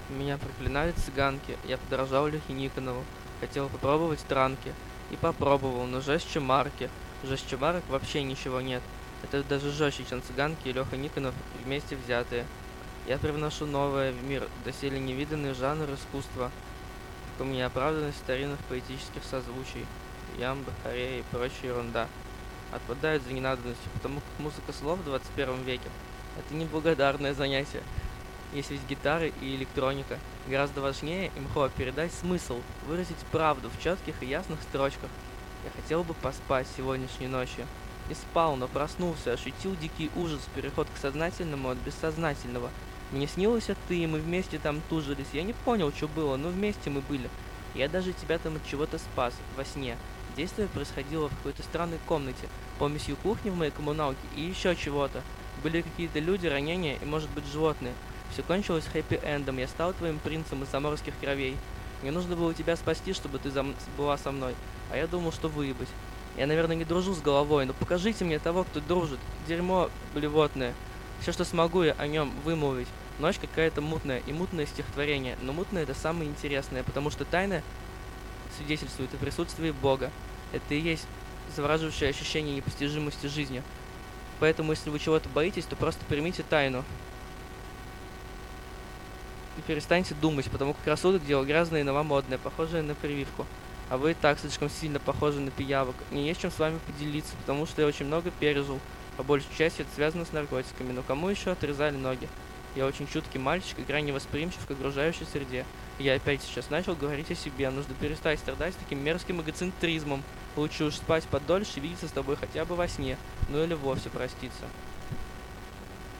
Меня проклинали цыганки, я подражал Лехе Никонову, хотел попробовать транки. И попробовал, но жестче марки. Жестче марок вообще ничего нет. Это даже жестче, чем цыганки и Леха Никонов вместе взятые. Я привношу новое в мир, доселе невиданный жанр искусства, неоправданность старинных поэтических созвучий, ямб, хорея и прочая ерунда. Отпадают за ненадобностью, потому как музыка слов в 21 веке– это неблагодарное занятие. Есть ведь гитары и электроника. Гораздо важнее имхо передать смысл, выразить правду в четких и ясных строчках. Я хотел бы поспать сегодняшней ночью. Не спал, но проснулся, ощутил дикий ужас, переход к сознательному от бессознательного. Мне снилось, ты, и мы вместе там тужились. Я не понял, что было, но вместе мы были. Я даже тебя там от чего-то спас, во сне. Действие происходило в какой-то странной комнате, помесью кухни в моей коммуналке и еще чего-то. Были какие-то люди, ранения и, может быть, животные. Все кончилось хэппи-эндом, я стал твоим принцем из заморских кровей. Мне нужно было тебя спасти, чтобы ты была со мной, а я думал, что выебать. Я, наверное, не дружу с головой, но покажите мне того, кто дружит. Дерьмо блевотное. Все, что смогу я о нем вымолвить. Ночь какая-то мутная, и мутное стихотворение, но мутное это самое интересное, потому что тайна свидетельствует о присутствии Бога. Это и есть завораживающее ощущение непостижимости жизни. Поэтому, если вы чего-то боитесь, то просто примите тайну. И перестаньте думать, потому как рассудок дело грязное и новомодное, похожее на прививку. А вы и так слишком сильно похожи на пиявок. Мне есть чем с вами поделиться, потому что я очень много пережил. По большей части это связано с наркотиками, но кому еще отрезали ноги? Я очень чуткий мальчик и крайне восприимчив к окружающей среде. И я опять сейчас начал говорить о себе. Нужно перестать страдать таким мерзким эгоцентризмом. Лучше уж спать подольше и видеться с тобой хотя бы во сне. Ну или вовсе проститься.